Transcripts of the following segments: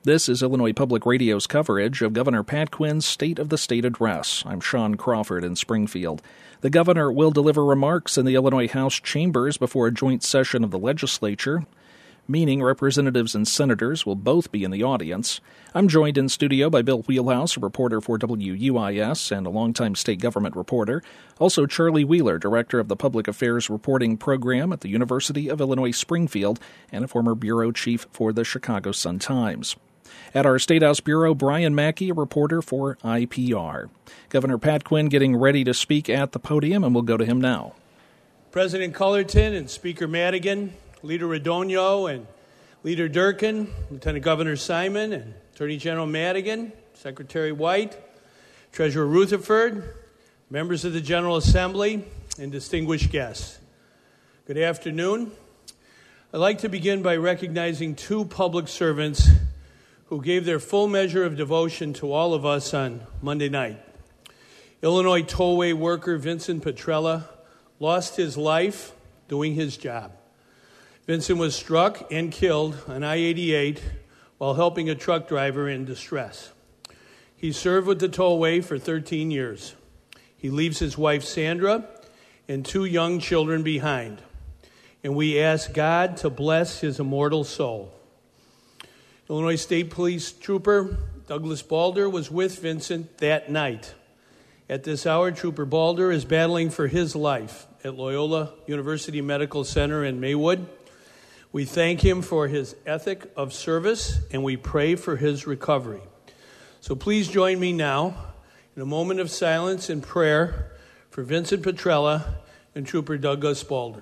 This is Illinois Public Radio's coverage of Governor Pat Quinn's State of the State Address. I'm Sean Crawford in Springfield. The governor will deliver remarks in the Illinois House chambers before a joint session of the legislature, meaning representatives and senators will both be in the audience. I'm joined in studio by Bill Wheelhouse, a reporter for WUIS and a longtime state government reporter. Also Charlie Wheeler, director of the Public Affairs Reporting Program at the University of Illinois Springfield and a former bureau chief for the Chicago Sun-Times. At our State House Bureau, Brian Mackey, a reporter for IPR. Governor Pat Quinn getting ready to speak at the podium, and we'll go to him now. President Cullerton and Speaker Madigan, Leader Radogno and Leader Durkin, Lieutenant Governor Simon and Attorney General Madigan, Secretary White, Treasurer Rutherford, members of the General Assembly, and distinguished guests. Good afternoon. I'd like to begin by recognizing two public servants who gave their full measure of devotion to all of us on Monday night. Illinois tollway worker Vincent Petrella lost his life doing his job. Vincent was struck and killed on I-88 while helping a truck driver in distress. He served with the tollway for 13 years. He leaves his wife Sandra and two young children behind, and we ask God to bless his immortal soul. Illinois State Police Trooper Douglas Balder was with Vincent that night. At this hour, Trooper Balder is battling for his life at Loyola University Medical Center in Maywood. We thank him for his ethic of service, and we pray for his recovery. So please join me now in a moment of silence and prayer for Vincent Petrella and Trooper Douglas Balder.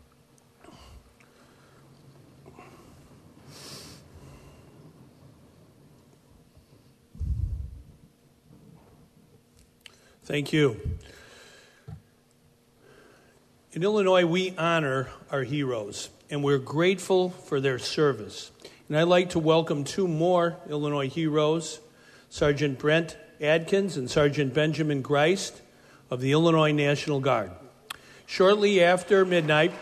Thank you. In Illinois, we honor our heroes, and we're grateful for their service. And I'd like to welcome two more Illinois heroes, Sergeant Brent Adkins and Sergeant Benjamin Greist of the Illinois National Guard. Shortly after midnight,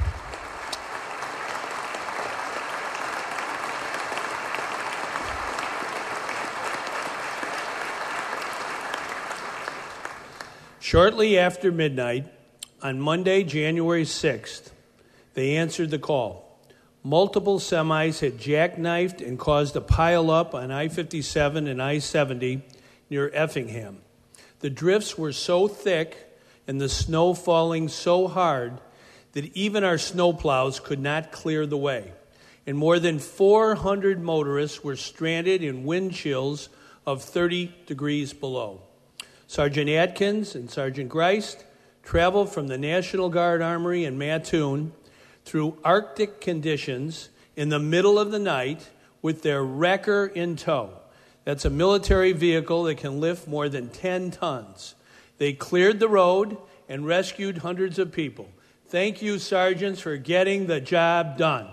on Monday, January 6th, they answered the call. Multiple semis had jackknifed and caused a pile-up on I-57 and I-70 near Effingham. The drifts were so thick and the snow falling so hard that even our snowplows could not clear the way. And more than 400 motorists were stranded in wind chills of 30 degrees below. Sergeant Adkins and Sergeant Greist traveled from the National Guard Armory in Mattoon through Arctic conditions in the middle of the night with their wrecker in tow. That's a military vehicle that can lift more than 10 tons. They cleared the road and rescued hundreds of people. Thank you, sergeants, for getting the job done.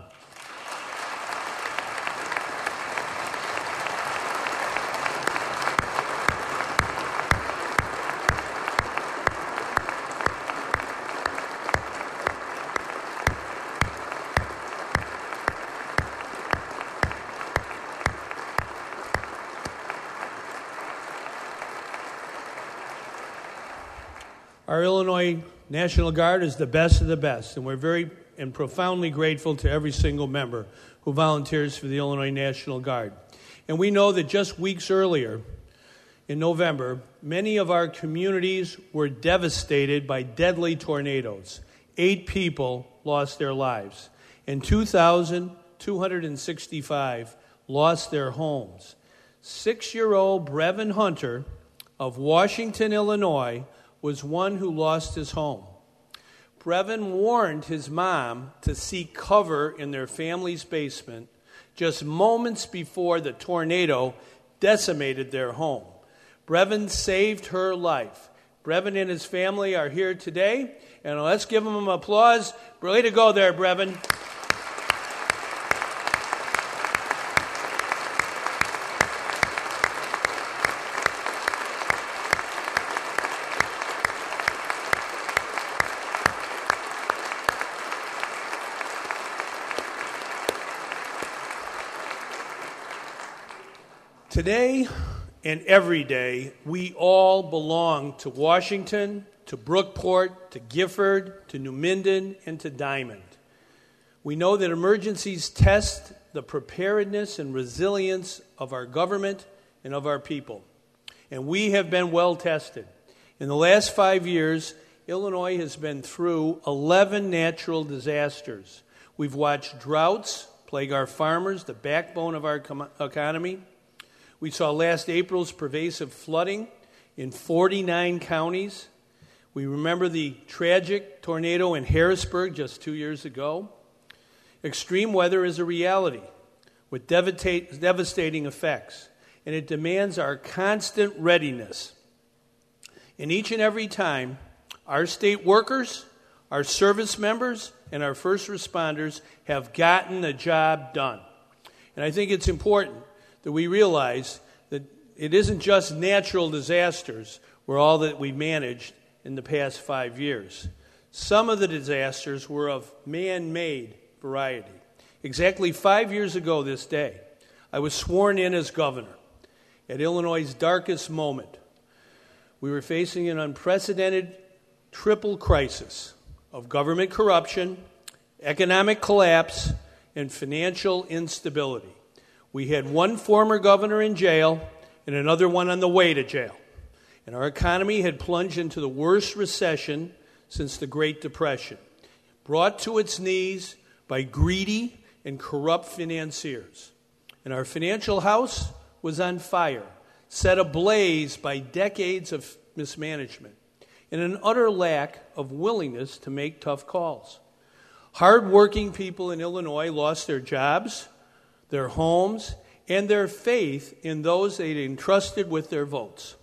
Our Illinois National Guard is the best of the best, and we're very and profoundly grateful to every single member who volunteers for the Illinois National Guard. And we know that just weeks earlier, in November, many of our communities were devastated by deadly tornadoes. 8 people lost their lives, and 2,265 lost their homes. 6-year-old Brevin Hunter of Washington, Illinois, was one who lost his home. Brevin warned his mom to seek cover in their family's basement just moments before the tornado decimated their home. Brevin saved her life. Brevin and his family are here today, and let's give them applause. Way to go there, Brevin. Today and every day, we all belong to Washington, to Brookport, to Gifford, to New Minden, and to Diamond. We know that emergencies test the preparedness and resilience of our government and of our people. And we have been well tested. In the last 5 years, Illinois has been through 11 natural disasters. We've watched droughts plague our farmers, the backbone of our economy. We saw last April's pervasive flooding in 49 counties. We remember the tragic tornado in Harrisburg just 2 years ago. Extreme weather is a reality with devastating effects, and it demands our constant readiness. And each and every time, our state workers, our service members, and our first responders have gotten the job done. And I think it's important that we realize that it isn't just natural disasters were all that we managed in the past 5 years. Some of the disasters were of man-made variety. Exactly 5 years ago this day, I was sworn in as governor at Illinois' darkest moment. We were facing an unprecedented triple crisis of government corruption, economic collapse, and financial instability. We had one former governor in jail and another one on the way to jail. And our economy had plunged into the worst recession since the Great Depression, brought to its knees by greedy and corrupt financiers. And our financial house was on fire, set ablaze by decades of mismanagement and an utter lack of willingness to make tough calls. Hard-working people in Illinois lost their jobs, their homes, and their faith in those they'd entrusted with their votes.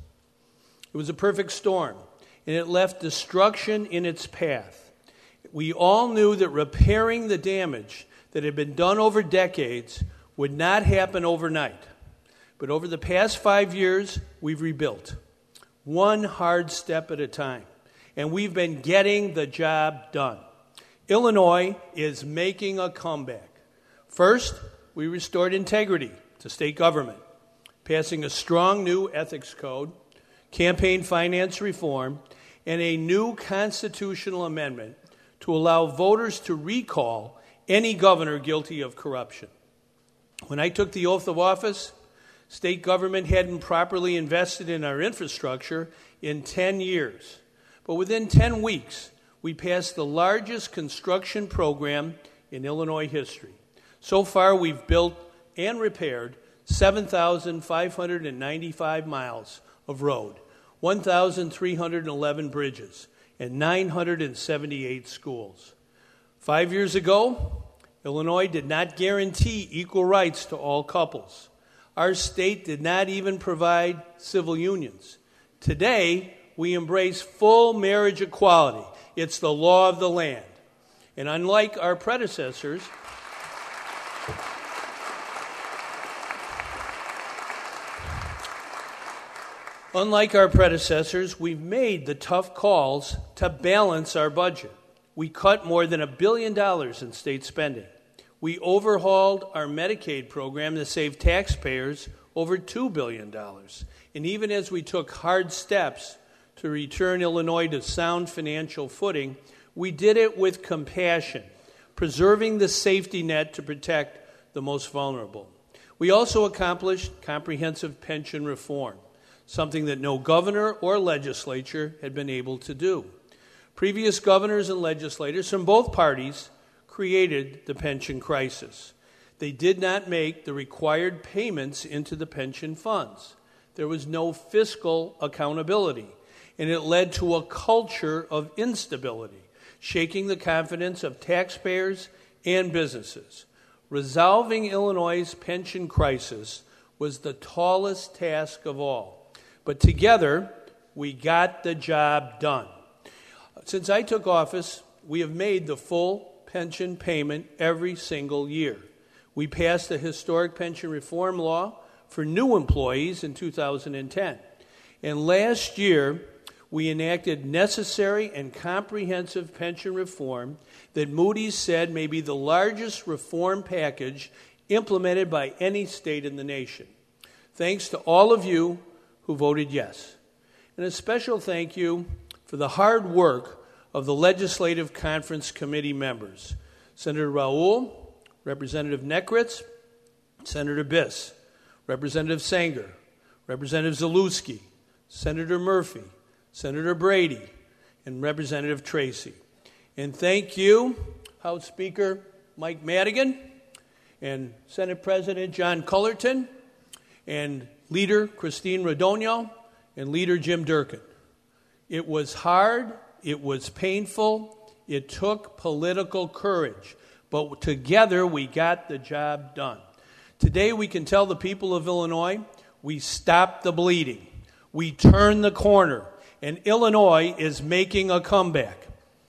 It was a perfect storm, and it left destruction in its path. We all knew that repairing the damage that had been done over decades would not happen overnight. But over the past 5 years, we've rebuilt, one hard step at a time, and we've been getting the job done. Illinois is making a comeback. First, we restored integrity to state government, passing a strong new ethics code, campaign finance reform, and a new constitutional amendment to allow voters to recall any governor guilty of corruption. When I took the oath of office, state government hadn't properly invested in our infrastructure in 10 years. But within 10 weeks, we passed the largest construction program in Illinois history. So far, we've built and repaired 7,595 miles of road, 1,311 bridges, and 978 schools. 5 years ago, Illinois did not guarantee equal rights to all couples. Our state did not even provide civil unions. Today, we embrace full marriage equality. It's the law of the land. And unlike our predecessors, we've made the tough calls to balance our budget. We cut more than $1 billion in state spending. We overhauled our Medicaid program to save taxpayers over $2 billion. And even as we took hard steps to return Illinois to sound financial footing, we did it with compassion, preserving the safety net to protect the most vulnerable. We also accomplished comprehensive pension reform, something that no governor or legislature had been able to do. Previous governors and legislators from both parties created the pension crisis. They did not make the required payments into the pension funds. There was no fiscal accountability, and it led to a culture of instability, shaking the confidence of taxpayers and businesses. Resolving Illinois' pension crisis was the tallest task of all. But together, we got the job done. Since I took office, we have made the full pension payment every single year. We passed a historic pension reform law for new employees in 2010. And last year, we enacted necessary and comprehensive pension reform that Moody's said may be the largest reform package implemented by any state in the nation. Thanks to all of you who voted yes. And a special thank you for the hard work of the Legislative Conference Committee members, Senator Raoul, Representative Nekritz, Senator Biss, Representative Sanger, Representative Zalewski, Senator Murphy, Senator Brady, and Representative Tracy. And thank you, House Speaker Mike Madigan, and Senate President John Cullerton, and Leader Christine Radogno, and Leader Jim Durkin. It was hard, it was painful, it took political courage, but together we got the job done. Today we can tell the people of Illinois, we stopped the bleeding, we turned the corner, and Illinois is making a comeback.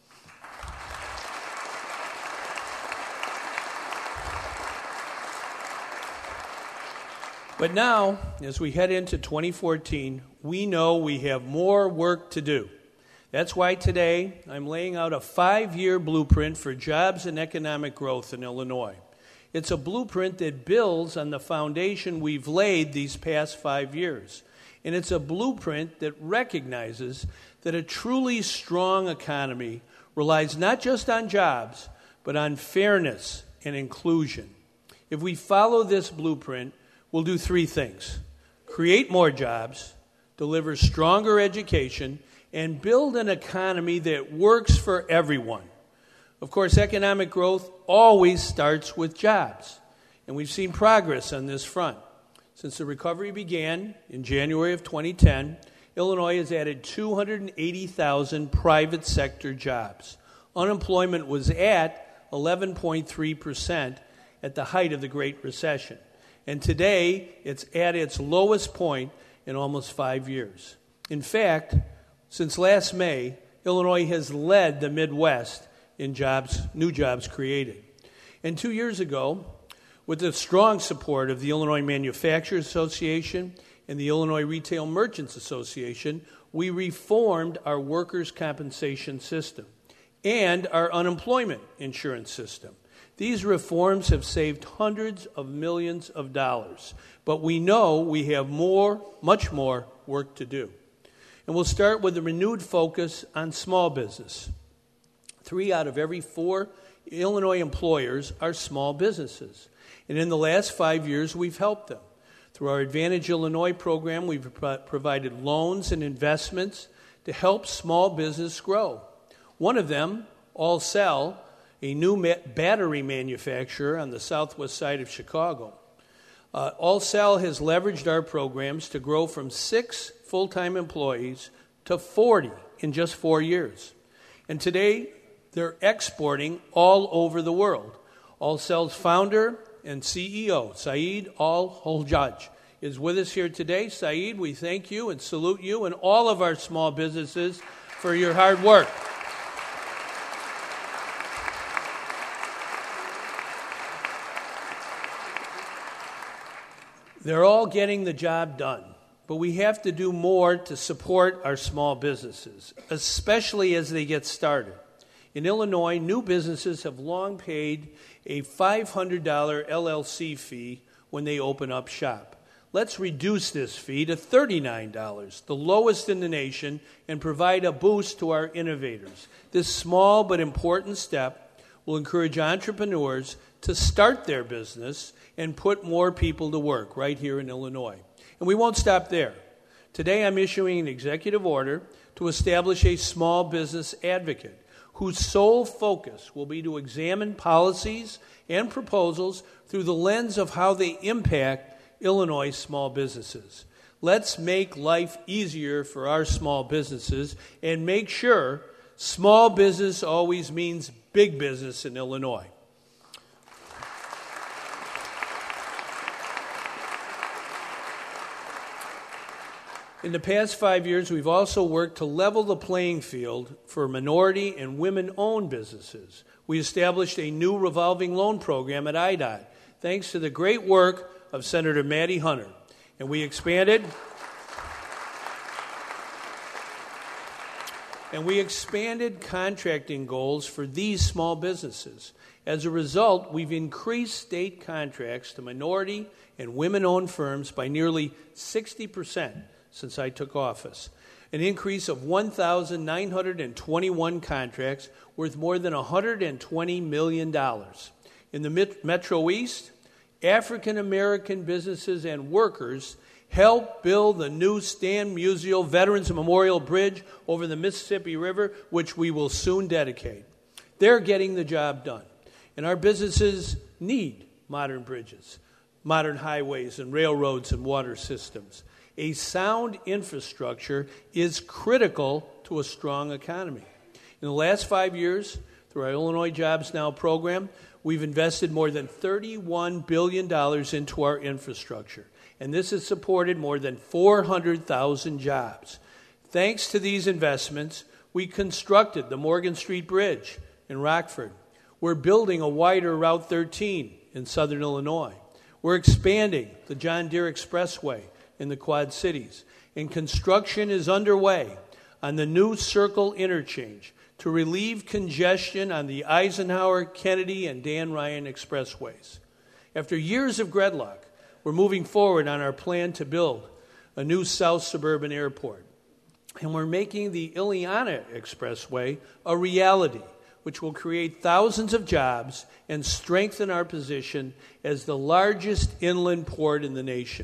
But now, as we head into 2014, we know we have more work to do. That's why today I'm laying out a 5-year blueprint for jobs and economic growth in Illinois. It's a blueprint that builds on the foundation we've laid these past 5 years. And it's a blueprint that recognizes that a truly strong economy relies not just on jobs, but on fairness and inclusion. If we follow this blueprint, we'll do 3 things: create more jobs, deliver stronger education, and build an economy that works for everyone. Of course, economic growth always starts with jobs, and we've seen progress on this front. Since the recovery began in January of 2010, Illinois has added 280,000 private sector jobs. Unemployment was at 11.3% at the height of the Great Recession. And today, it's at its lowest point in almost 5 years. In fact, since last May, Illinois has led the Midwest in new jobs created. And 2 years ago, with the strong support of the Illinois Manufacturers Association and the Illinois Retail Merchants Association, we reformed our workers' compensation system and our unemployment insurance system. These reforms have saved hundreds of millions of dollars, but we know we have much more work to do. And we'll start with a renewed focus on small business. 3 out of every 4 Illinois employers are small businesses. And in the last 5 years, we've helped them. Through our Advantage Illinois program, we've provided loans and investments to help small business grow. One of them, AllCell, a new battery manufacturer on the southwest side of Chicago. AllCell has leveraged our programs to grow from 6 full-time employees to 40 in just 4 years. And today, they're exporting all over the world. AllCell's founder and CEO, Saeed Al-Holjaj, is with us here today. Saeed, we thank you and salute you and all of our small businesses for your hard work. They're all getting the job done, but we have to do more to support our small businesses, especially as they get started. In Illinois, new businesses have long paid a $500 LLC fee when they open up shop. Let's reduce this fee to $39, the lowest in the nation, and provide a boost to our innovators. This small but important step will encourage entrepreneurs to start their business and put more people to work right here in Illinois. And we won't stop there. Today I'm issuing an executive order to establish a small business advocate whose sole focus will be to examine policies and proposals through the lens of how they impact Illinois small businesses. Let's make life easier for our small businesses and make sure small business always means big business in Illinois. In the past 5 years, we've also worked to level the playing field for minority and women-owned businesses. We established a new revolving loan program at IDOT, thanks to the great work of Senator Maddie Hunter. And we expanded contracting goals for these small businesses. As a result, we've increased state contracts to minority and women-owned firms by nearly 60% since I took office, an increase of 1,921 contracts worth more than $120 million. In the Metro East, African-American businesses and workers helped build the new Stan Musial Veterans Memorial Bridge over the Mississippi River, which we will soon dedicate. They're getting the job done. And our businesses need modern bridges, modern highways and railroads and water systems. A sound infrastructure is critical to a strong economy. In the last 5 years, through our Illinois Jobs Now program, we've invested more than $31 billion into our infrastructure. And this has supported more than 400,000 jobs. Thanks to these investments, we constructed the Morgan Street Bridge in Rockford. We're building a wider Route 13 in southern Illinois. We're expanding the John Deere Expressway in the Quad Cities. And construction is underway on the new Circle Interchange to relieve congestion on the Eisenhower, Kennedy, and Dan Ryan expressways. After years of gridlock, we're moving forward on our plan to build a new South Suburban airport. And we're making the Ileana Expressway a reality, which will create thousands of jobs and strengthen our position as the largest inland port in the nation.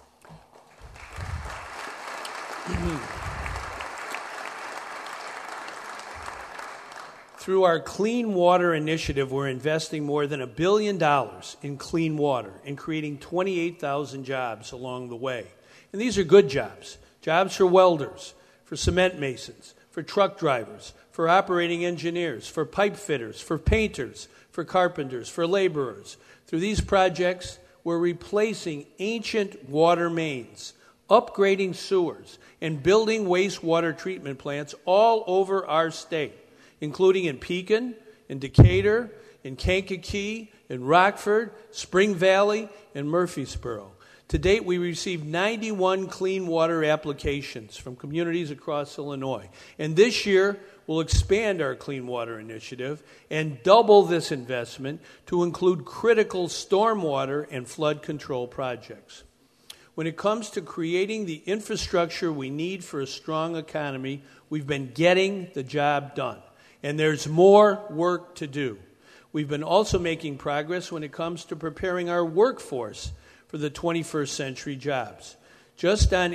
Through our Clean Water Initiative, we're investing more than $1 billion in clean water and creating 28,000 jobs along the way. And these are good jobs. Jobs for welders, for cement masons, for truck drivers, for operating engineers, for pipe fitters, for painters, for carpenters, for laborers. Through these projects, we're replacing ancient water mains, upgrading sewers, and building wastewater treatment plants all over our state, including in Pekin, in Decatur, in Kankakee, in Rockford, Spring Valley, and Murfreesboro. To date, we received 91 clean water applications from communities across Illinois. And this year, we'll expand our Clean Water Initiative and double this investment to include critical stormwater and flood control projects. When it comes to creating the infrastructure we need for a strong economy, we've been getting the job done. And there's more work to do. We've been also making progress when it comes to preparing our workforce for the 21st century jobs. Just on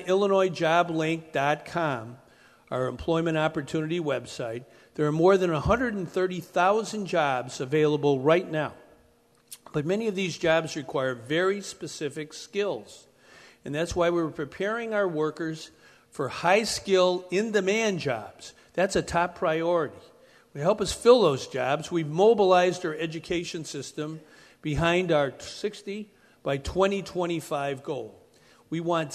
IllinoisJobLink.com, our employment opportunity website, there are more than 130,000 jobs available right now. But many of these jobs require very specific skills. And that's why we're preparing our workers for high-skill, in-demand jobs. That's a top priority. To help us fill those jobs, we've mobilized our education system behind our 60 by 2025 goal. We want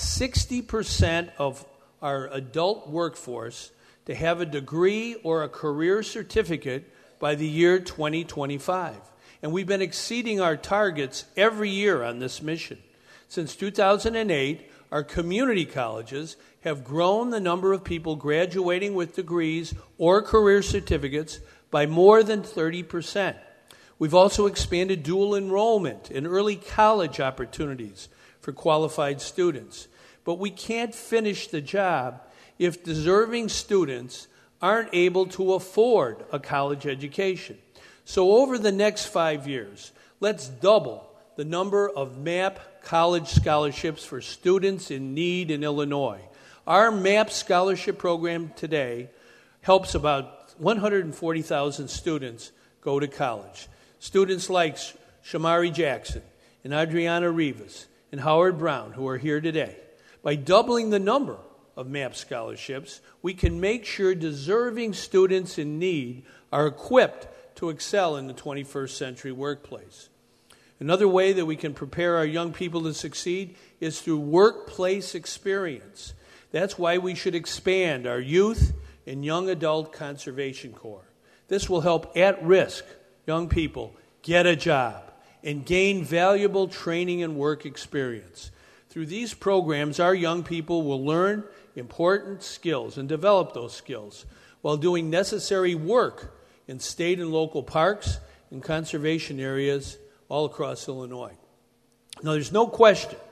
60% of our adult workforce to have a degree or a career certificate by the year 2025. And we've been exceeding our targets every year on this mission. Since 2008, our community colleges have grown the number of people graduating with degrees or career certificates by more than 30%. We've also expanded dual enrollment and early college opportunities for qualified students. But we can't finish the job if deserving students aren't able to afford a college education. So over the next 5 years, let's double the number of MAP college scholarships for students in need in Illinois. Our MAP scholarship program today helps about 140,000 students go to college. Students like Shamari Jackson and Adriana Rivas and Howard Brown, who are here today. By doubling the number of MAP scholarships, we can make sure deserving students in need are equipped to excel in the 21st century workplace. Another way that we can prepare our young people to succeed is through workplace experience. That's why we should expand our youth and young adult conservation corps. This will help at-risk young people get a job and gain valuable training and work experience. Through these programs, our young people will learn important skills and develop those skills while doing necessary work in state and local parks and conservation areas all across Illinois. Now, there's no question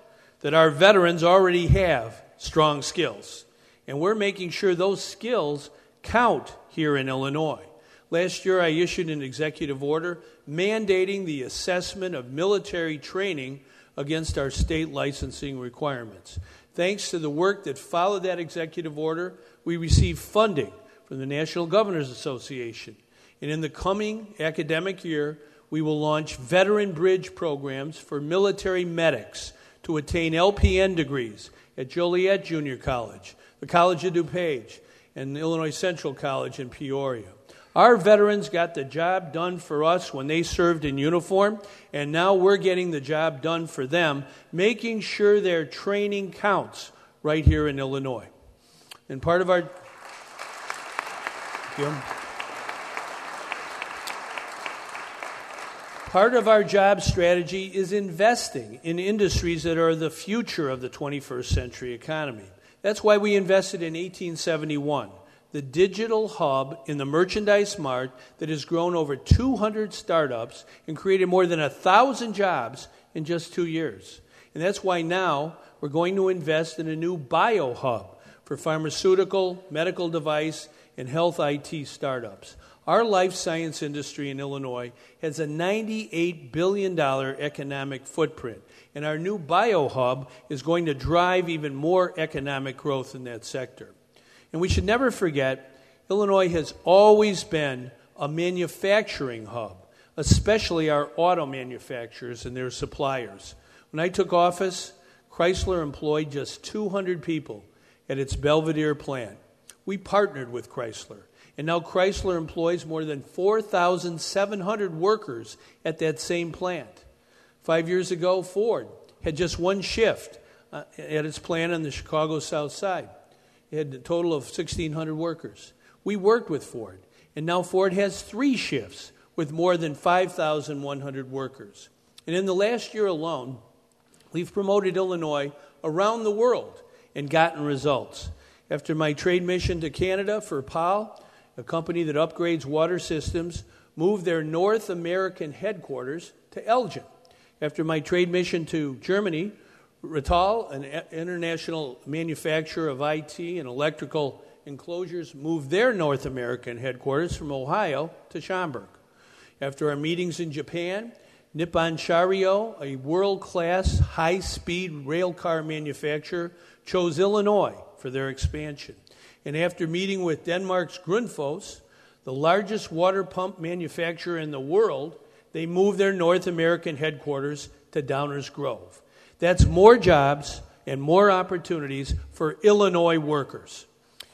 that our veterans already have strong skills, and we're making sure those skills count here in Illinois. Last year, I issued an executive order mandating the assessment of military training against our state licensing requirements. Thanks to the work that followed that executive order, we received funding from the National Governors Association. And in the coming academic year, we will launch veteran bridge programs for military medics to attain LPN degrees at Joliet Junior College, the College of DuPage, and Illinois Central College in Peoria. Our veterans got the job done for us when they served in uniform, and now we're getting the job done for them, making sure their training counts right here in Illinois. And part of our job strategy is investing in industries that are the future of the 21st century economy. That's why we invested in 1871. The digital hub in the Merchandise Mart that has grown over 200 startups and created more than 1,000 jobs in just 2 years. And that's why now we're going to invest in a new biohub for pharmaceutical, medical device, and health IT startups. Our life science industry in Illinois has a $98 billion economic footprint, and our new biohub is going to drive even more economic growth in that sector. And we should never forget, Illinois has always been a manufacturing hub, especially our auto manufacturers and their suppliers. When I took office, Chrysler employed just 200 people at its Belvedere plant. We partnered with Chrysler, and now Chrysler employs more than 4,700 workers at that same plant. 5 years ago, Ford had just one shift at its plant on the Chicago South Side. It had a total of 1,600 workers. We worked with Ford, and now Ford has 3 shifts with more than 5,100 workers. And in the last year alone, we've promoted Illinois around the world and gotten results. After my trade mission to Canada for PAL, a company that upgrades water systems, moved their North American headquarters to Elgin. After my trade mission to Germany, Rittal, an international manufacturer of IT and electrical enclosures, moved their North American headquarters from Ohio to Schaumburg. After our meetings in Japan, Nippon Sharyo, a world-class high-speed railcar manufacturer, chose Illinois for their expansion. And after meeting with Denmark's Grundfos, the largest water pump manufacturer in the world, they moved their North American headquarters to Downers Grove. That's more jobs and more opportunities for Illinois workers.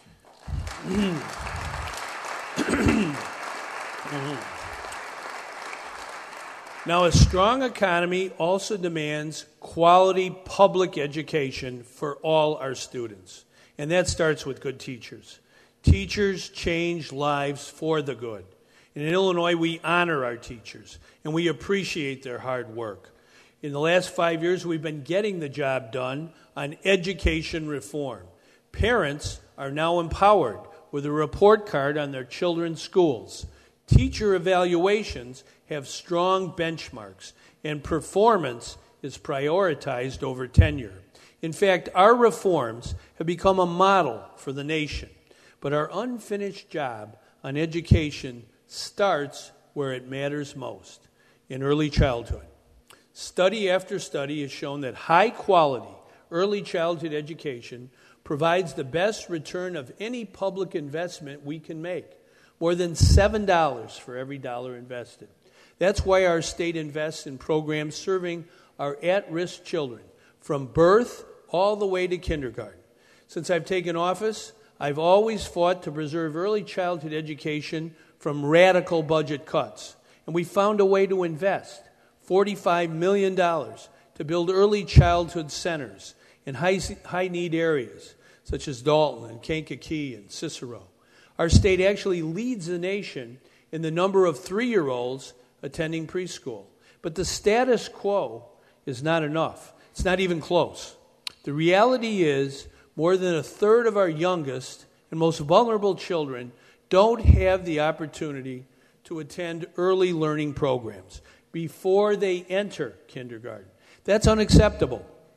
Now, a strong economy also demands quality public education for all our students. And that starts with good teachers. Teachers change lives for the good. And in Illinois, we honor our teachers, and we appreciate their hard work. In the last 5 years, we've been getting the job done on education reform. Parents are now empowered with a report card on their children's schools. Teacher evaluations have strong benchmarks, and performance is prioritized over tenure. In fact, our reforms have become a model for the nation. But our unfinished job on education starts where it matters most, in early childhood. Study after study has shown that high-quality early childhood education provides the best return of any public investment we can make, more than $7 for every dollar invested. That's why our state invests in programs serving our at-risk children from birth all the way to kindergarten. Since I've taken office, I've always fought to preserve early childhood education from radical budget cuts, and we found a way to invest $45 million to build early childhood centers in high-need areas, such as Dalton and Kankakee and Cicero. Our state actually leads the nation in the number of 3-year-olds attending preschool. But the status quo is not enough. It's not even close. The reality is more than a third of our youngest and most vulnerable children don't have the opportunity to attend early learning programs before they enter kindergarten. That's unacceptable.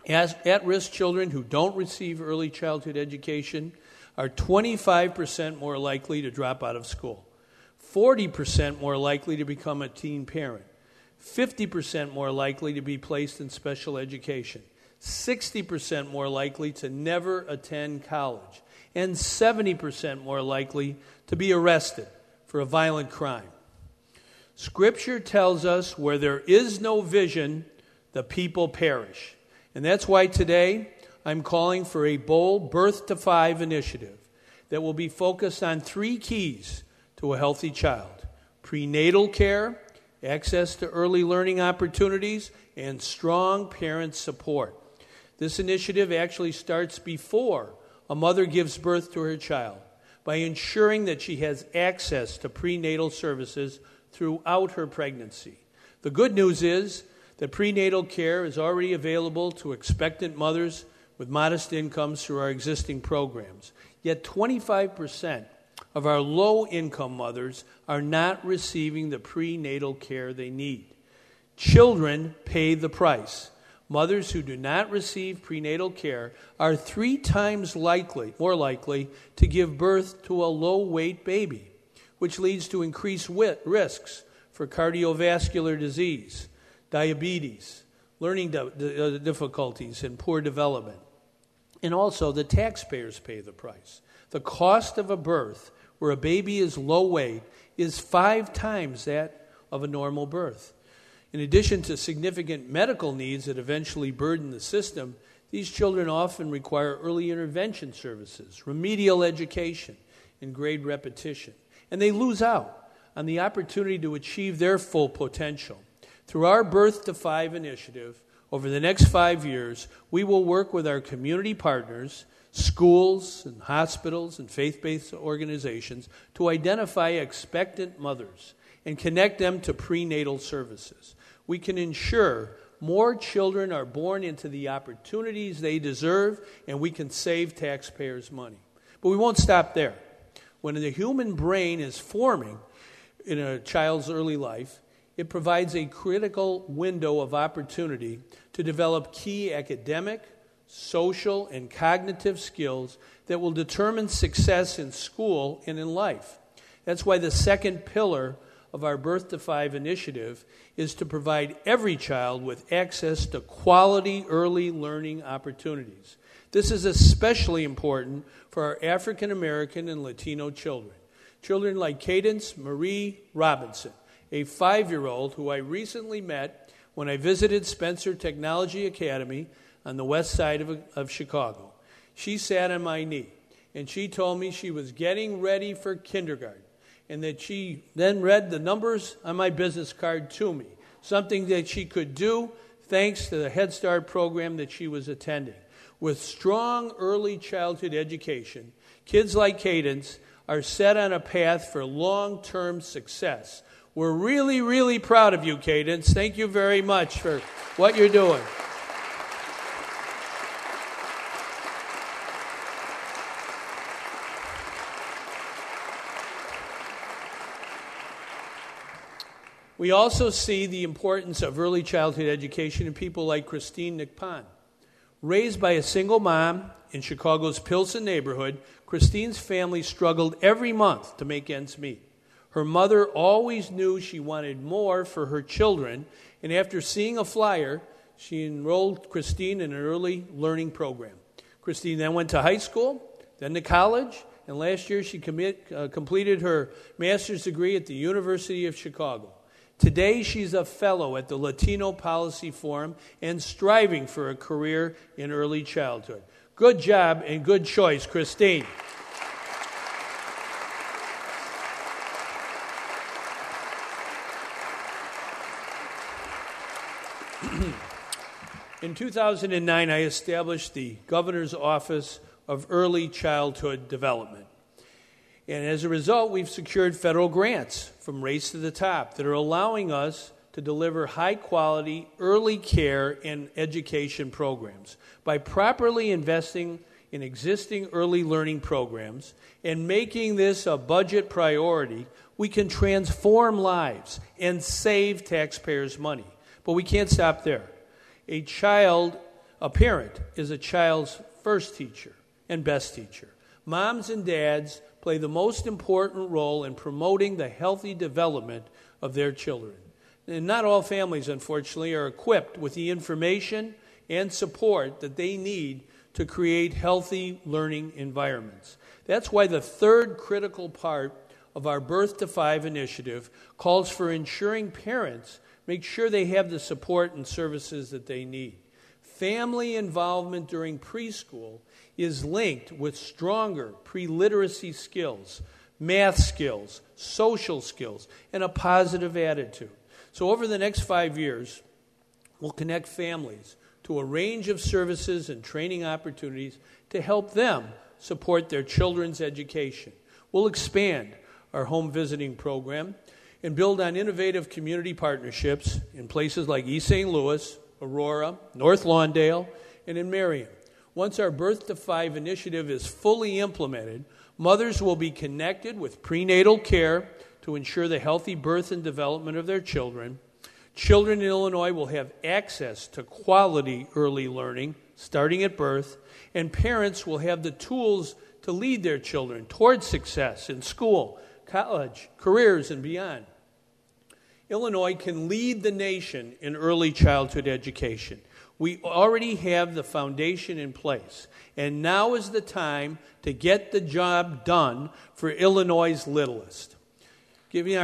At-risk children who don't receive early childhood education are 25% more likely to drop out of school, 40% more likely to become a teen parent, 50% more likely to be placed in special education, 60% more likely to never attend college, and 70% more likely to be arrested for a violent crime. Scripture tells us where there is no vision, the people perish. And that's why today I'm calling for a bold Birth to 5 initiative that will be focused on 3 keys to a healthy child: prenatal care, access to early learning opportunities, and strong parent support. This initiative actually starts before a mother gives birth to her child by ensuring that she has access to prenatal services throughout her pregnancy. The good news is that prenatal care is already available to expectant mothers with modest incomes through our existing programs. Yet 25% of our low-income mothers are not receiving the prenatal care they need. Children pay the price. Mothers who do not receive prenatal care are 3 times more likely to give birth to a low-weight baby, which leads to increased risks for cardiovascular disease, diabetes, learning difficulties, and poor development. And also, the taxpayers pay the price. The cost of a birth where a baby is low weight is 5 times that of a normal birth. In addition to significant medical needs that eventually burden the system, these children often require early intervention services, remedial education, and grade repetition. And they lose out on the opportunity to achieve their full potential. Through our Birth to 5 initiative, over the next 5 years, we will work with our community partners, schools and hospitals and faith-based organizations to identify expectant mothers and connect them to prenatal services. We can ensure more children are born into the opportunities they deserve, and we can save taxpayers money. But we won't stop there. When the human brain is forming in a child's early life, it provides a critical window of opportunity to develop key academic, social, and cognitive skills that will determine success in school and in life. That's why the second pillar of our Birth to 5 initiative is to provide every child with access to quality early learning opportunities. This is especially important for our African American and Latino children. Children like Cadence Marie Robinson, a 5-year-old who I recently met when I visited Spencer Technology Academy on the west side of Chicago. She sat on my knee, and she told me she was getting ready for kindergarten, and that she then read the numbers on my business card to me, something that she could do thanks to the Head Start program that she was attending. With strong early childhood education, kids like Cadence are set on a path for long-term success. We're really, really proud of you, Cadence. Thank you very much for what you're doing. We also see the importance of early childhood education in people like Christine Nickpon. Raised by a single mom in Chicago's Pilsen neighborhood, Christine's family struggled every month to make ends meet. Her mother always knew she wanted more for her children, and after seeing a flyer, she enrolled Christine in an early learning program. Christine then went to high school, then to college, and last year she completed her master's degree at the University of Chicago. Today, she's a fellow at the Latino Policy Forum and striving for a career in early childhood. Good job and good choice, Christine. In 2009, I established the Governor's Office of Early Childhood Development. And as a result, we've secured federal grants from Race to the Top that are allowing us to deliver high-quality early care and education programs. By properly investing in existing early learning programs and making this a budget priority, we can transform lives and save taxpayers money. But we can't stop there. A child A parent is a child's first teacher and best teacher. Moms and dads play the most important role in promoting the healthy development of their children. And not all families, unfortunately, are equipped with the information and support that they need to create healthy learning environments. That's why the third critical part of our Birth to 5 initiative calls for ensuring parents make sure they have the support and services that they need. Family involvement during preschool is linked with stronger pre-literacy skills, math skills, social skills, and a positive attitude. So over the next 5 years, we'll connect families to a range of services and training opportunities to help them support their children's education. We'll expand our home visiting program and build on innovative community partnerships in places like East St. Louis, Aurora, North Lawndale, and in Marion. Once our Birth to 5 initiative is fully implemented, mothers will be connected with prenatal care to ensure the healthy birth and development of their children. Children in Illinois will have access to quality early learning starting at birth, and parents will have the tools to lead their children towards success in school, college, careers, and beyond. Illinois can lead the nation in early childhood education. We already have the foundation in place, and now is the time to get the job done for Illinois' littlest. Giving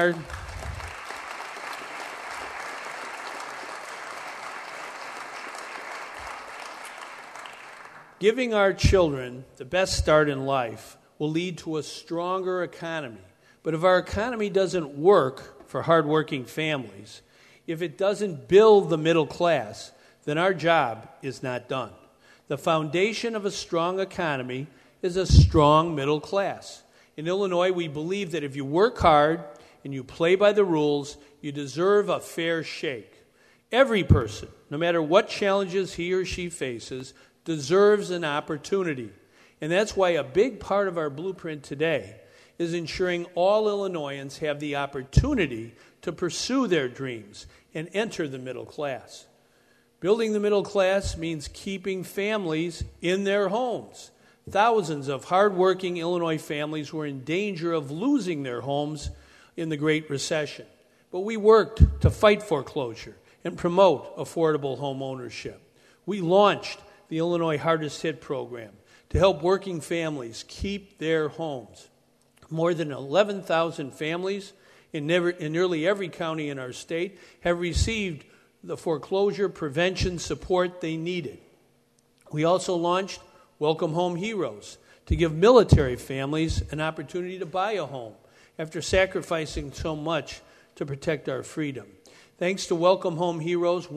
our children the best start in life will lead to a stronger economy. But if our economy doesn't work for hardworking families, if it doesn't build the middle class, then our job is not done. The foundation of a strong economy is a strong middle class. In Illinois, we believe that if you work hard and you play by the rules, you deserve a fair shake. Every person, no matter what challenges he or she faces, deserves an opportunity. And that's why a big part of our blueprint today is ensuring all Illinoisans have the opportunity to pursue their dreams and enter the middle class. Building the middle class means keeping families in their homes. Thousands of hardworking Illinois families were in danger of losing their homes in the Great Recession. But we worked to fight foreclosure and promote affordable home ownership. We launched the Illinois Hardest Hit program to help working families keep their homes. More than 11,000 families in nearly every county in our state have received the foreclosure prevention support they needed. We also launched Welcome Home Heroes to give military families an opportunity to buy a home after sacrificing so much to protect our freedom. Thanks to Welcome Home Heroes,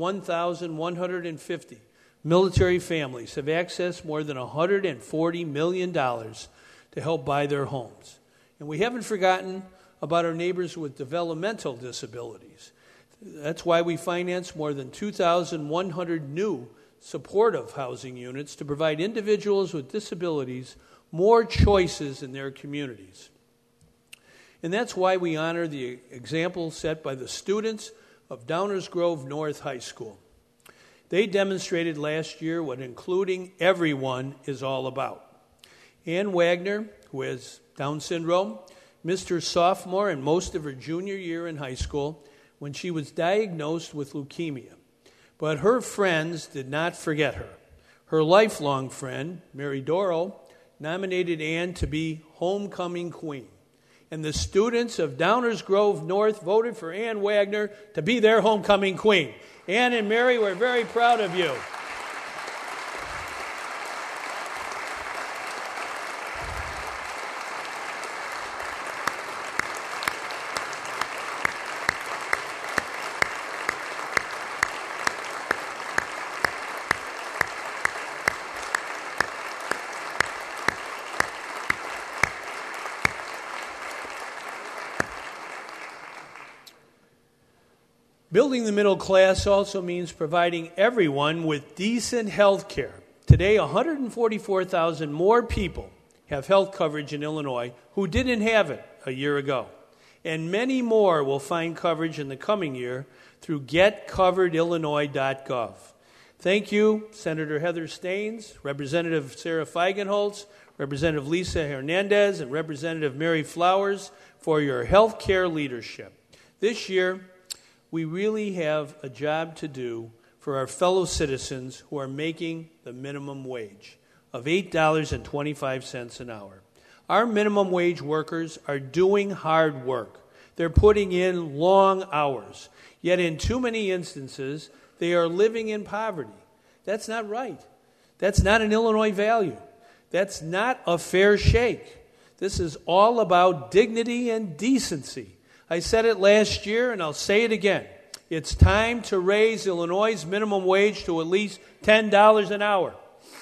1,150 military families have accessed more than $140 million to help buy their homes. And we haven't forgotten about our neighbors with developmental disabilities. That's why we financed more than 2,100 new supportive housing units to provide individuals with disabilities more choices in their communities. And that's why we honor the example set by the students of Downers Grove North High School. They demonstrated last year what including everyone is all about. Ann Wagner, who has Down syndrome, missed her sophomore and most of her junior year in high school when she was diagnosed with leukemia. But her friends did not forget her. Her lifelong friend, Mary Doro, nominated Ann to be homecoming queen. And the students of Downers Grove North voted for Ann Wagner to be their homecoming queen. Ann and Mary, we're very proud of you. Building the middle class also means providing everyone with decent health care. Today, 144,000 more people have health coverage in Illinois who didn't have it a year ago. And many more will find coverage in the coming year through getcoveredillinois.gov. Thank you, Senator Heather Staines, Representative Sarah Feigenholz, Representative Lisa Hernandez, and Representative Mary Flowers for your health care leadership. This year, we really have a job to do for our fellow citizens who are making the minimum wage of $8.25 an hour. Our minimum wage workers are doing hard work. They're putting in long hours. Yet in too many instances, they are living in poverty. That's not right. That's not an Illinois value. That's not a fair shake. This is all about dignity and decency. I said it last year, and I'll say it again. It's time to raise Illinois' minimum wage to at least $10 an hour.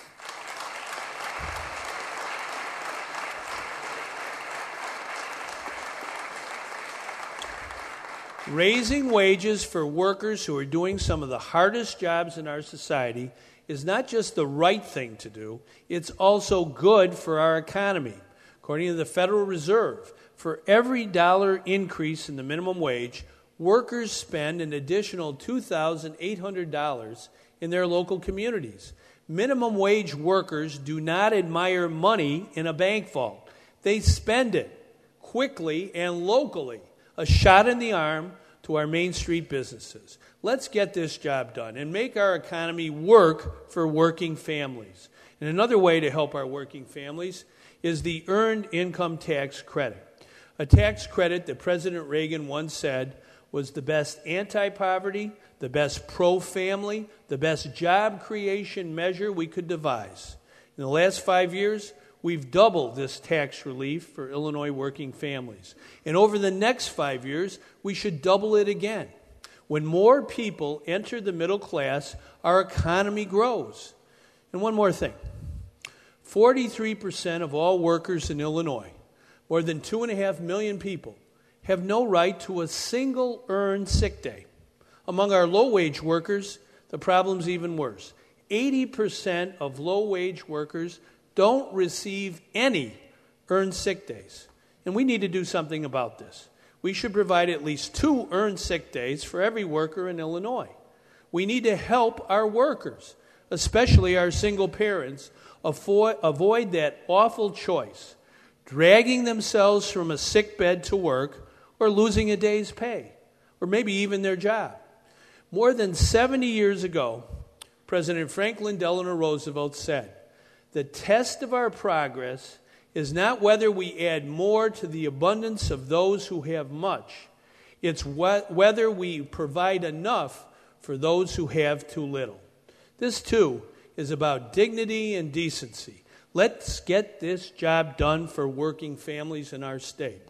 Raising wages for workers who are doing some of the hardest jobs in our society is not just the right thing to do, it's also good for our economy. According to the Federal Reserve, for every dollar increase in the minimum wage, workers spend an additional $2,800 in their local communities. Minimum wage workers do not admire money in a bank vault. They spend it quickly and locally, a shot in the arm to our Main Street businesses. Let's get this job done and make our economy work for working families. And another way to help our working families is the Earned Income Tax Credit, a tax credit that President Reagan once said was the best anti-poverty, the best pro-family, the best job creation measure we could devise. In the last 5 years, we've doubled this tax relief for Illinois working families. And over the next 5 years, we should double it again. When more people enter the middle class, our economy grows. And one more thing. 43% of all workers in Illinois, more than 2.5 million people, have no right to a single earned sick day. Among our low-wage workers, the problem's even worse. 80% of low-wage workers don't receive any earned sick days. And we need to do something about this. We should provide at least 2 earned sick days for every worker in Illinois. We need to help our workers, especially our single parents, avoid that awful choice, dragging themselves from a sick bed to work or losing a day's pay, or maybe even their job. More than 70 years ago, President Franklin Delano Roosevelt said, "The test of our progress is not whether we add more to the abundance of those who have much. It's whether we provide enough for those who have too little." This, too, is about dignity and decency. Let's get this job done for working families in our state.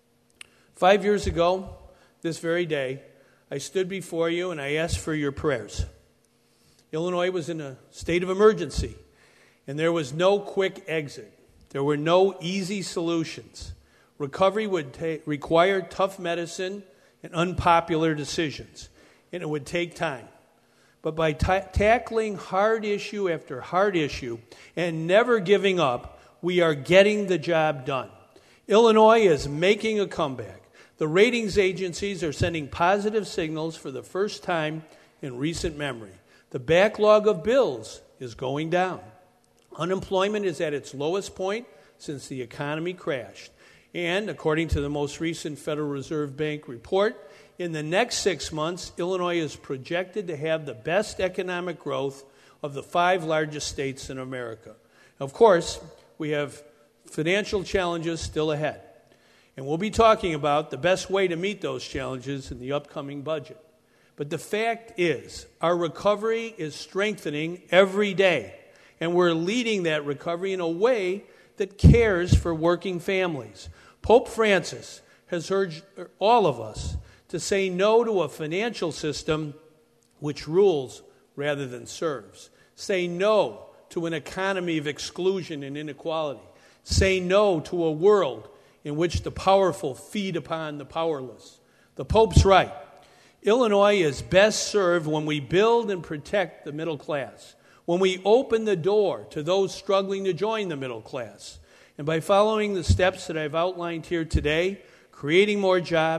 5 years ago, this very day, I stood before you and I asked for your prayers. Illinois was in a state of emergency, and there was no quick exit. There were no easy solutions. Recovery would require tough medicine and unpopular decisions, and it would take time. But by tackling hard issue after hard issue and never giving up, we are getting the job done. Illinois is making a comeback. The ratings agencies are sending positive signals for the first time in recent memory. The backlog of bills is going down. Unemployment is at its lowest point since the economy crashed. And according to the most recent Federal Reserve Bank report, in the next 6 months, Illinois is projected to have the best economic growth of the 5 largest states in America. Of course, we have financial challenges still ahead. And we'll be talking about the best way to meet those challenges in the upcoming budget. But the fact is, our recovery is strengthening every day. And we're leading that recovery in a way that cares for working families. Pope Francis has urged all of us to say no to a financial system which rules rather than serves. Say no to an economy of exclusion and inequality. Say no to a world in which the powerful feed upon the powerless. The Pope's right. Illinois is best served when we build and protect the middle class, when we open the door to those struggling to join the middle class. And by following the steps that I've outlined here today, creating more jobs,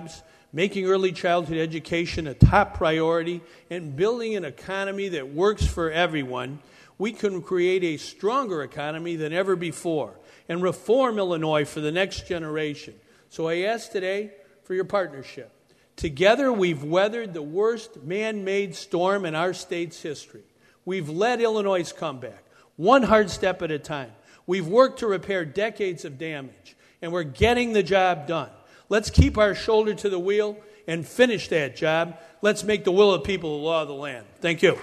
making early childhood education a top priority, and building an economy that works for everyone, we can create a stronger economy than ever before and reform Illinois for the next generation. So I ask today for your partnership. Together, we've weathered the worst man-made storm in our state's history. We've led Illinois' comeback, one hard step at a time. We've worked to repair decades of damage, and we're getting the job done. Let's keep our shoulder to the wheel and finish that job. Let's make the will of the people the law of the land. Thank you.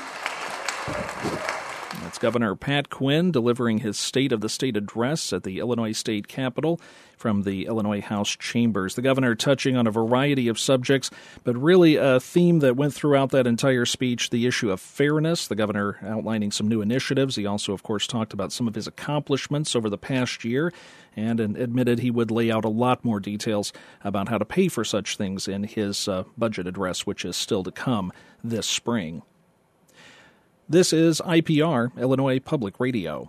That's Governor Pat Quinn delivering his State of the State address at the Illinois State Capitol from the Illinois House chambers. The governor touching on a variety of subjects, but really a theme that went throughout that entire speech, the issue of fairness. The governor outlining some new initiatives. He also, of course, talked about some of his accomplishments over the past year and admitted he would lay out a lot more details about how to pay for such things in his budget address, which is still to come this spring. This is IPR, Illinois Public Radio.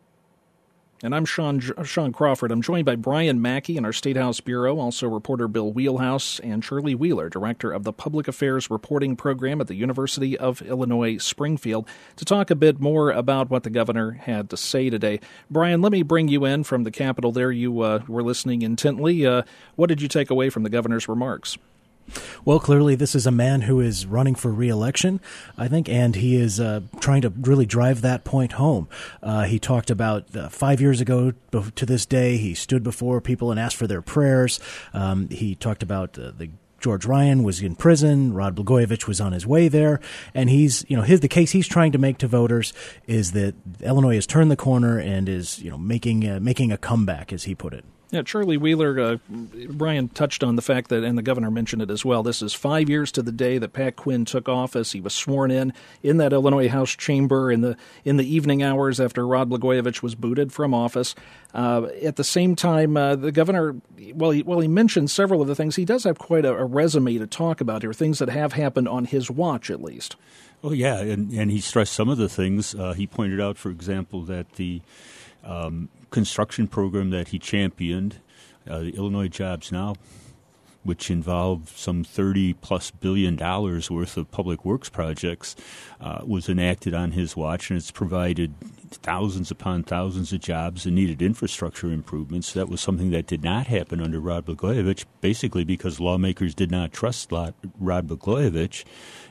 And I'm Sean Crawford. I'm joined by Brian Mackey in our State House Bureau, also reporter Bill Wheelhouse, and Shirley Wheeler, director of the Public Affairs Reporting Program at the University of Illinois Springfield, to talk a bit more about what the governor had to say today. Brian, let me bring you in from the Capitol there. You were listening intently. What did you take away from the governor's remarks? Well, clearly this is a man who is running for re-election, I think, and he is trying to really drive that point home. He talked about 5 years ago to this day, he stood before people and asked for their prayers. He talked about George Ryan was in prison. Rod Blagojevich was on his way there, and the case he's trying to make to voters is that Illinois has turned the corner and is making a comeback, as he put it. Yeah, Shirley Wheeler, Brian touched on the fact that, and the governor mentioned it as well, this is 5 years to the day that Pat Quinn took office. He was sworn in that Illinois House chamber in the evening hours after Rod Blagojevich was booted from office. At the same time, the governor, while he mentioned several of the things, he does have quite a resume to talk about here, things that have happened on his watch at least. Oh, yeah, and he stressed some of the things. He pointed out, for example, that the construction program that he championed, the Illinois Jobs Now, which involved some $30+ billion worth of public works projects, was enacted on his watch, and it's provided thousands upon thousands of jobs and needed infrastructure improvements. That was something that did not happen under Rod Blagojevich, basically because lawmakers did not trust Rod Blagojevich.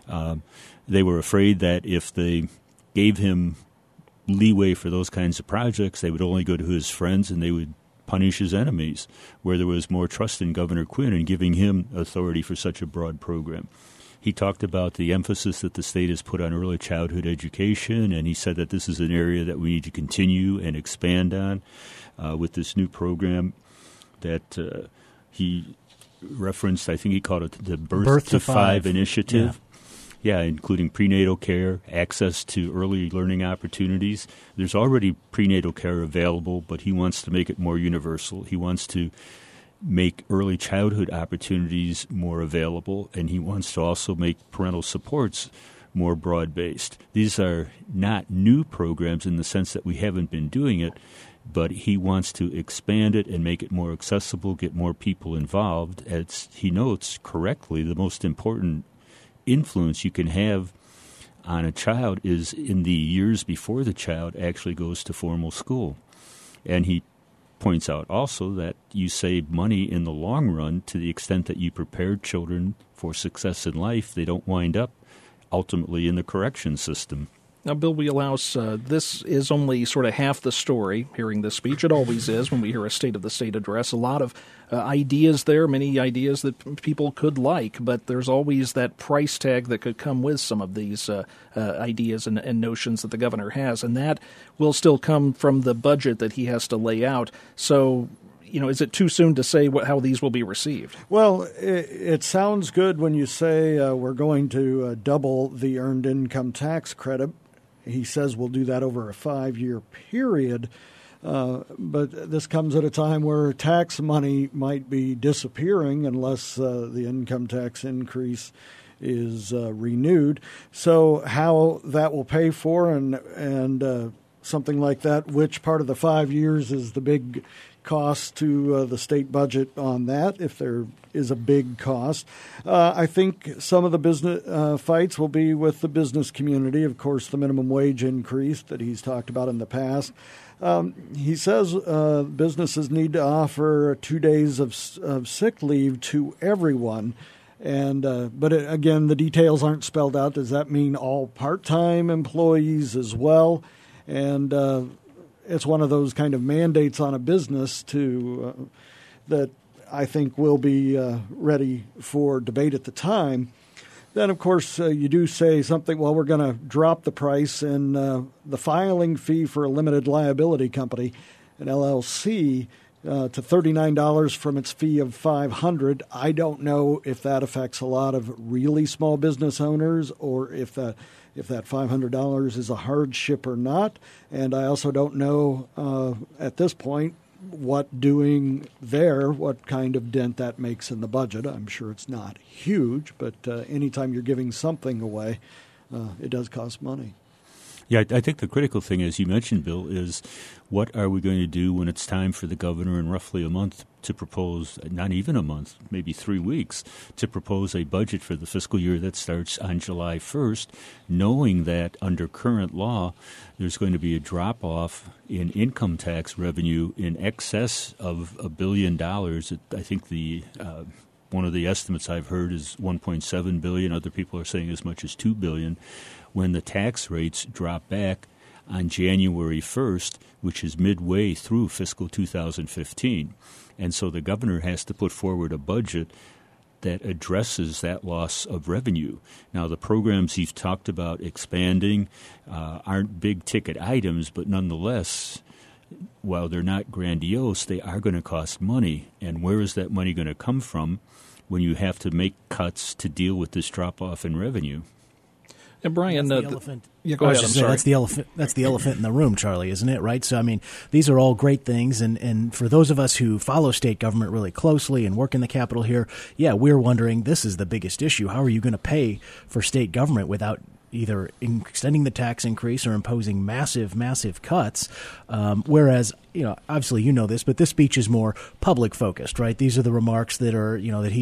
They were afraid that if they gave him leeway for those kinds of projects, they would only go to his friends and they would punish his enemies, where there was more trust in Governor Quinn and giving him authority for such a broad program. He talked about the emphasis that the state has put on early childhood education, and he said that this is an area that we need to continue and expand on with this new program that he referenced. I think he called it the Birth to Five initiative. Yeah. Yeah, including prenatal care, access to early learning opportunities. There's already prenatal care available, but he wants to make it more universal. He wants to make early childhood opportunities more available, and he wants to also make parental supports more broad-based. These are not new programs in the sense that we haven't been doing it, but he wants to expand it and make it more accessible, get more people involved. As he notes correctly, the most important influence you can have on a child is in the years before the child actually goes to formal school. And he points out also that you save money in the long run to the extent that you prepare children for success in life. They don't wind up ultimately in the correction system. Now, Bill Wheelhouse, this is only sort of half the story, hearing this speech. It always is when we hear a State of the State address. A lot of ideas there, many ideas that people could like, but there's always that price tag that could come with some of these ideas and notions that the governor has, and that will still come from the budget that he has to lay out. So, is it too soon to say how these will be received? Well, it sounds good when you say we're going to double the earned income tax credit. He says we'll do that over a 5-year period, but this comes at a time where tax money might be disappearing unless the income tax increase is renewed. So how that will pay for and something like that. Which part of the 5 years is the big cost to the state budget on that, if there is a big cost? I think some of the business fights will be with the business community. Of course, the minimum wage increase that he's talked about in the past. He says businesses need to offer 2 days of sick leave to everyone. But again, the details aren't spelled out. Does that mean all part-time employees as well? And it's one of those kind of mandates on a business that I think will be ready for debate at the time. Then, of course, you do say something, well, we're going to drop the price in the filing fee for a limited liability company, an LLC, to $39 from its fee of $500. I don't know if that affects a lot of really small business owners, or if that $500 is a hardship or not. And I also don't know at this point what kind of dent that makes in the budget. I'm sure it's not huge, but anytime you're giving something away, it does cost money. Yeah, I think the critical thing, as you mentioned, Bill, is what are we going to do when it's time for the governor in roughly a month to propose, not even a month, maybe 3 weeks, to propose a budget for the fiscal year that starts on July 1st, knowing that under current law there's going to be a drop-off in income tax revenue in excess of $1 billion. I think one of the estimates I've heard is $1.7 billion. Other people are saying as much as $2 billion. When the tax rates drop back on January 1st, which is midway through fiscal 2015. And so the governor has to put forward a budget that addresses that loss of revenue. Now, the programs he's talked about expanding aren't big-ticket items, but nonetheless, while they're not grandiose, they are going to cost money. And where is that money going to come from when you have to make cuts to deal with this drop-off in revenue? And Brian, that's the elephant. Yeah, go ahead. I'm sorry. That's the elephant. That's the elephant in the room, Charlie, isn't it? Right. So, I mean, these are all great things, and for those of us who follow state government really closely and work in the Capitol here, yeah, we're wondering, this is the biggest issue. How are you going to pay for state government without either extending the tax increase or imposing massive, massive cuts? Whereas, obviously you know this, but this speech is more public focused, right? These are the remarks that are,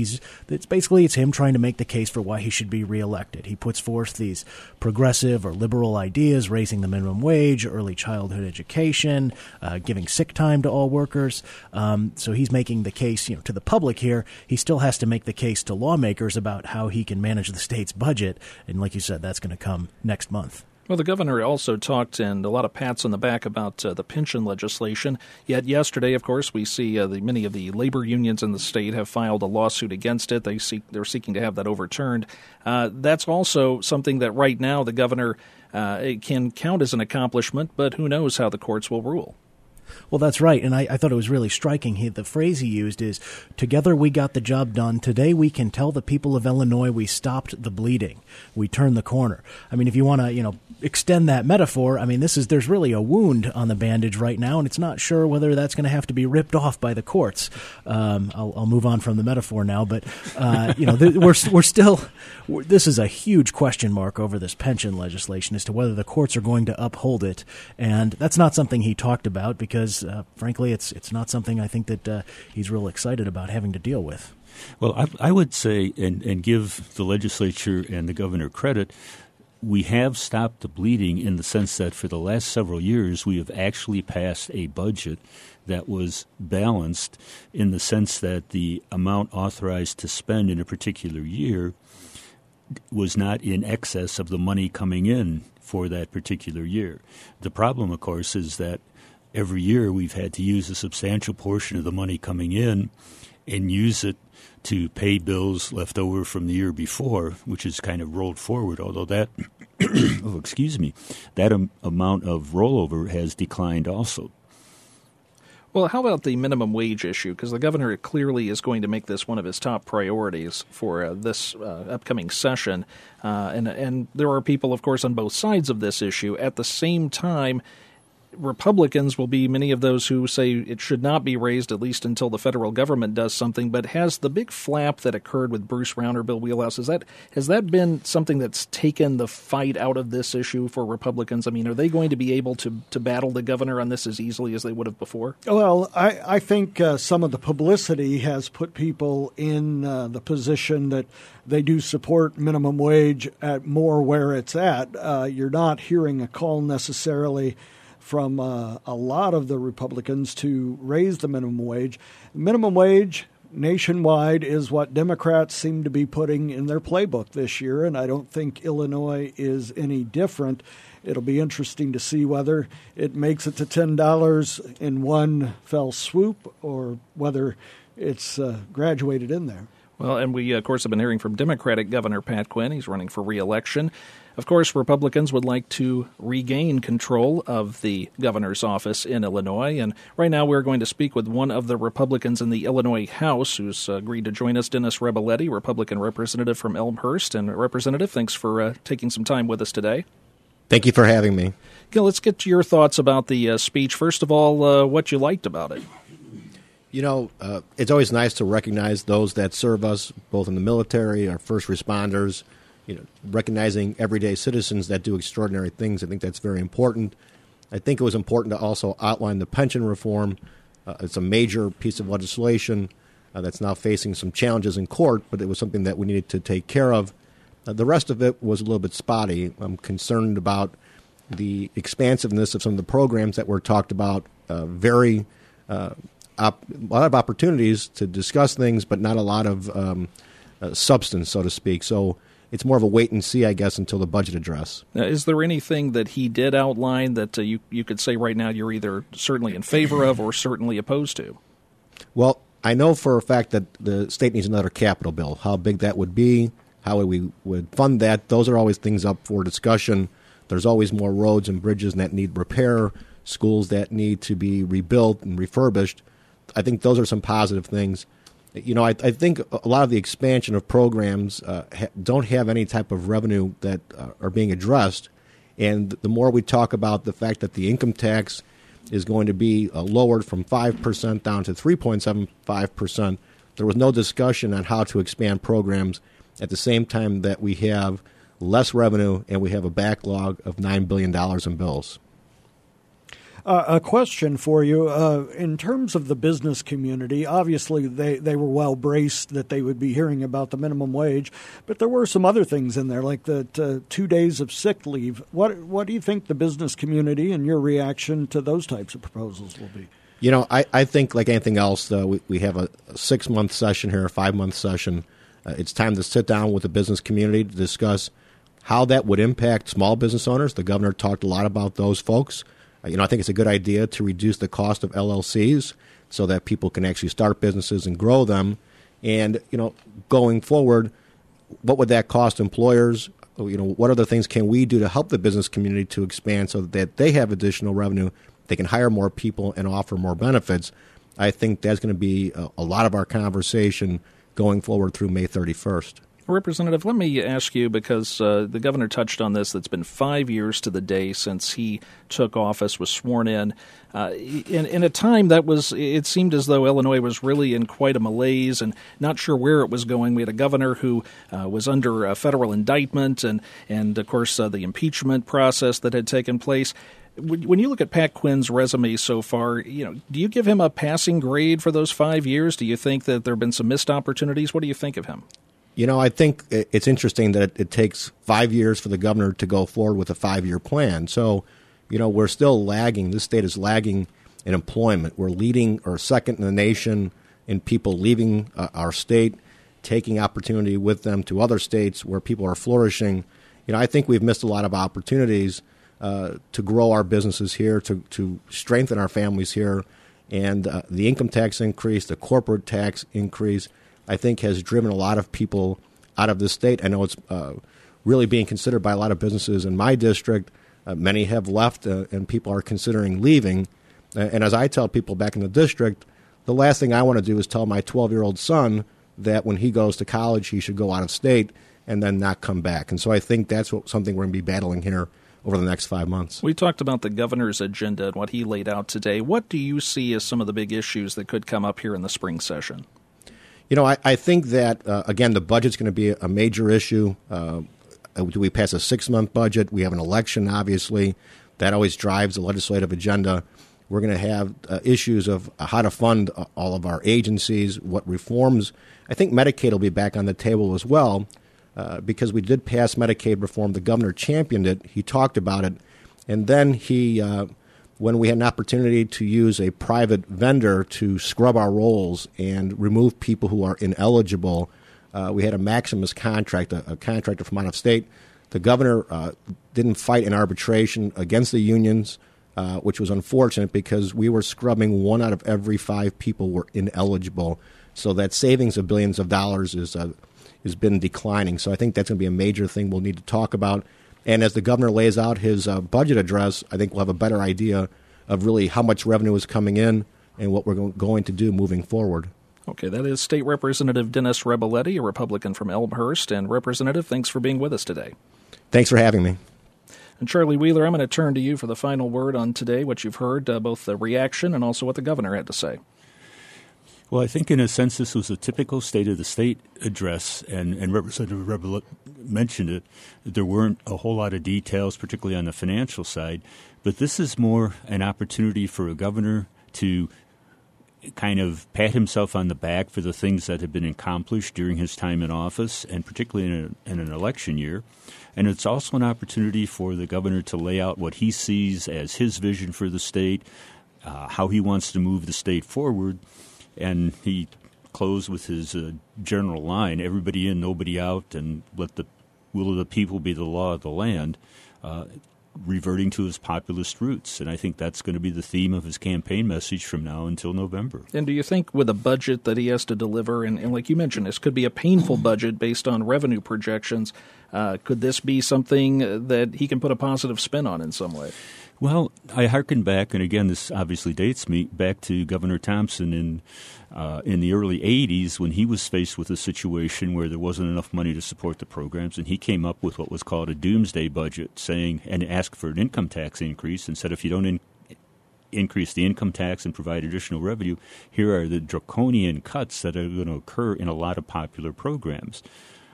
it's him trying to make the case for why he should be reelected. He puts forth these progressive or liberal ideas, raising the minimum wage, early childhood education, giving sick time to all workers. So he's making the case, to the public here. He still has to make the case to lawmakers about how he can manage the state's budget. And like you said, that's going to come next month. Well, the governor also talked, and a lot of pats on the back, about the pension legislation. Yet yesterday, of course, we see many of the labor unions in the state have filed a lawsuit against it. They're seeking to have that overturned. That's also something that right now the governor can count as an accomplishment, but who knows how the courts will rule. Well, that's right, and I thought it was really striking. The phrase he used is, "Together we got the job done. Today we can tell the people of Illinois we stopped the bleeding. We turned the corner." I mean, if you want to, extend that metaphor, I mean, there's really a wound on the bandage right now, and it's not sure whether that's going to have to be ripped off by the courts. I'll move on from the metaphor now, but we're still. This is a huge question mark over this pension legislation as to whether the courts are going to uphold it, and that's not something he talked about because, frankly, it's not something I think that he's real excited about having to deal with. Well, I would say, and give the legislature and the governor credit, we have stopped the bleeding in the sense that for the last several years we have actually passed a budget that was balanced in the sense that the amount authorized to spend in a particular year was not in excess of the money coming in for that particular year. The problem, of course, is that every year we've had to use a substantial portion of the money coming in and use it to pay bills left over from the year before, which is kind of rolled forward, although that that amount of rollover has declined also. Well, how about the minimum wage issue? Because the governor clearly is going to make this one of his top priorities for this upcoming session. And there are people, of course, on both sides of this issue. At the same time, Republicans will be many of those who say it should not be raised, at least until the federal government does something. But has the big flap that occurred with Bruce Rauner, Bill Wheelhouse, has that been something that's taken the fight out of this issue for Republicans? I mean, are they going to be able to battle the governor on this as easily as they would have before? Well, I think some of the publicity has put people in the position that they do support minimum wage at more where it's at. You're not hearing a call necessarily from a lot of the Republicans to raise the minimum wage. Minimum wage nationwide is what Democrats seem to be putting in their playbook this year, and I don't think Illinois is any different. It'll be interesting to see whether it makes it to $10 in one fell swoop or whether it's graduated in there. Well, and we, of course, have been hearing from Democratic Governor Pat Quinn. He's running for re-election. Of course, Republicans would like to regain control of the governor's office in Illinois. And right now we're going to speak with one of the Republicans in the Illinois House who's agreed to join us, Dennis Rebeletti, Republican representative from Elmhurst. And Representative, thanks for taking some time with us today. Thank you for having me. Let's get to your thoughts about the speech. First of all, what you liked about it. You know, it's always nice to recognize those that serve us, both in the military, our first responders, recognizing everyday citizens that do extraordinary things. I think that's very important. I think it was important to also outline the pension reform. It's a major piece of legislation that's now facing some challenges in court, but it was something that we needed to take care of. The rest of it was a little bit spotty. I'm concerned about the expansiveness of some of the programs that were talked about, a lot of opportunities to discuss things, but not a lot of substance, so to speak. So it's more of a wait and see, I guess, until the budget address. Now, is there anything that he did outline that you could say right now you're either certainly in favor of or certainly opposed to? Well, I know for a fact that the state needs another capital bill. How big that would be, how we would fund that, those are always things up for discussion. There's always more roads and bridges that need repair, schools that need to be rebuilt and refurbished. I think those are some positive things. I think a lot of the expansion of programs don't have any type of revenue that are being addressed. And the more we talk about the fact that the income tax is going to be lowered from 5% down to 3.75%, there was no discussion on how to expand programs at the same time that we have less revenue and we have a backlog of $9 billion in bills. A question for you. In terms of the business community, obviously they were well braced that they would be hearing about the minimum wage, but there were some other things in there, like the 2 days of sick leave. What do you think the business community and your reaction to those types of proposals will be? I think like anything else, we have a 6-month session here, a 5-month session. It's time to sit down with the business community to discuss how that would impact small business owners. The governor talked a lot about those folks. I think it's a good idea to reduce the cost of LLCs so that people can actually start businesses and grow them. And, going forward, what would that cost employers? What other things can we do to help the business community to expand so that they have additional revenue, they can hire more people and offer more benefits? I think that's going to be a lot of our conversation going forward through May 31st. Representative, let me ask you, because the governor touched on this, that's been 5 years to the day since he took office, was sworn in a time that it seemed as though Illinois was really in quite a malaise and not sure where it was going. We had a governor who was under a federal indictment and of course, the impeachment process that had taken place. When you look at Pat Quinn's resume so far, do you give him a passing grade for those 5 years? Do you think that there have been some missed opportunities? What do you think of him? I think it's interesting that it takes 5 years for the governor to go forward with a 5-year plan. So, we're still lagging. This state is lagging in employment. We're leading or second in the nation in people leaving our state, taking opportunity with them to other states where people are flourishing. I think we've missed a lot of opportunities to grow our businesses here, to strengthen our families here. And the income tax increase, the corporate tax increase, I think has driven a lot of people out of the state. I know it's really being considered by a lot of businesses in my district. Many have left, and people are considering leaving. And as I tell people back in the district, the last thing I want to do is tell my 12-year-old son that when he goes to college, he should go out of state and then not come back. And so I think that's something we're going to be battling here over the next 5 months. We talked about the governor's agenda and what he laid out today. What do you see as some of the big issues that could come up here in the spring session? I think that, again, the budget's going to be a major issue. Do we pass a 6-month budget? We have an election, obviously. That always drives the legislative agenda. We're going to have issues of how to fund all of our agencies, what reforms. I think Medicaid will be back on the table as well, because we did pass Medicaid reform. The governor championed it. He talked about it. And then when we had an opportunity to use a private vendor to scrub our rolls and remove people who are ineligible, we had a Maximus contract, a contractor from out of state. The governor didn't fight in arbitration against the unions, which was unfortunate because we were scrubbing 1 out of every 5 people were ineligible. So that savings of billions of dollars has been declining. So I think that's going to be a major thing we'll need to talk about. And as the governor lays out his budget address, I think we'll have a better idea of really how much revenue is coming in and what we're going to do moving forward. Okay, that is State Representative Dennis Rebelletti, a Republican from Elmhurst. And Representative, thanks for being with us today. Thanks for having me. And Charlie Wheeler, I'm going to turn to you for the final word on today, what you've heard, both the reaction and also what the governor had to say. Well, I think in a sense this was a typical State of the State address, and Representative Rebelletti mentioned it. There weren't a whole lot of details, particularly on the financial side, but this is more an opportunity for a governor to kind of pat himself on the back for the things that have been accomplished during his time in office, and particularly in an election year. And it's also an opportunity for the governor to lay out what he sees as his vision for the state, how he wants to move the state forward. And he closed with his general line, everybody in, nobody out, and let the will of the people be the law of the land, reverting to his populist roots. And I think that's going to be the theme of his campaign message from now until November. And do you think with a budget that he has to deliver, and like you mentioned, this could be a painful budget based on revenue projections, could this be something that he can put a positive spin on in some way? Well, I hearken back, and again, this obviously dates me back to Governor Thompson in the early 80s when he was faced with a situation where there wasn't enough money to support the programs, and he came up with what was called a doomsday budget, saying and asked for an income tax increase and said if you don't increase the income tax and provide additional revenue, here are the draconian cuts that are going to occur in a lot of popular programs.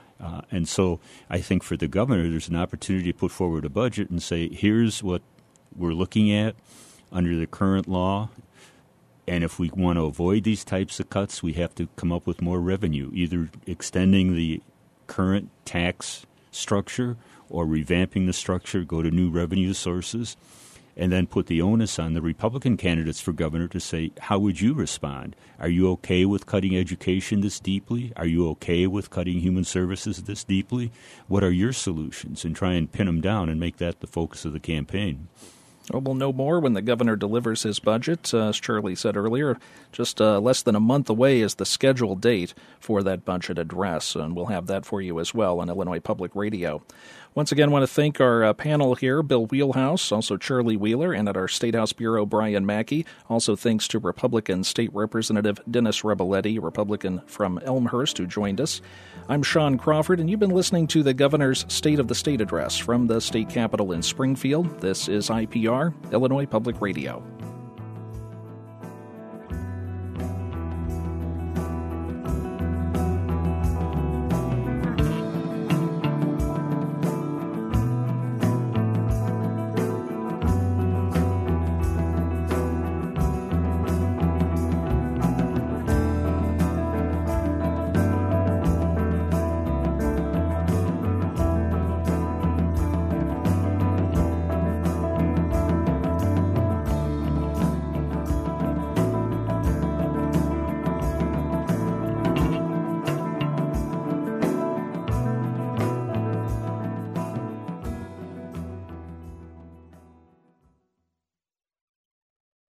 And so I think for the governor, there's an opportunity to put forward a budget and say, here's what we're looking at under the current law, and if we want to avoid these types of cuts, we have to come up with more revenue, either extending the current tax structure or revamping the structure, go to new revenue sources, and then put the onus on the Republican candidates for governor to say, how would you respond? Are you okay with cutting education this deeply? Are you okay with cutting human services this deeply? What are your solutions? And try and pin them down and make that the focus of the campaign. Well, we'll know more when the governor delivers his budget. As Charlie said earlier, just less than a month away is the scheduled date for that budget address, and we'll have that for you as well on Illinois Public Radio. Once again, I want to thank our panel here, Bill Wheelhouse, also Charlie Wheeler, and at our State House Bureau, Brian Mackey. Also thanks to Republican State Representative Dennis Rebelletti, Republican from Elmhurst, who joined us. I'm Sean Crawford, and you've been listening to the Governor's State of the State address from the state capitol in Springfield. This is IPR, Illinois Public Radio.